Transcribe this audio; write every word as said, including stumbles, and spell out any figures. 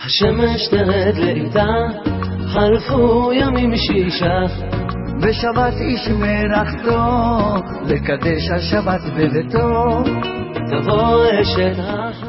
השמש תרד לאיתה, חלפו ימים שישה, בשבת איש מלאכתו, לקדש השבת בביתו. תבוא אשת החיים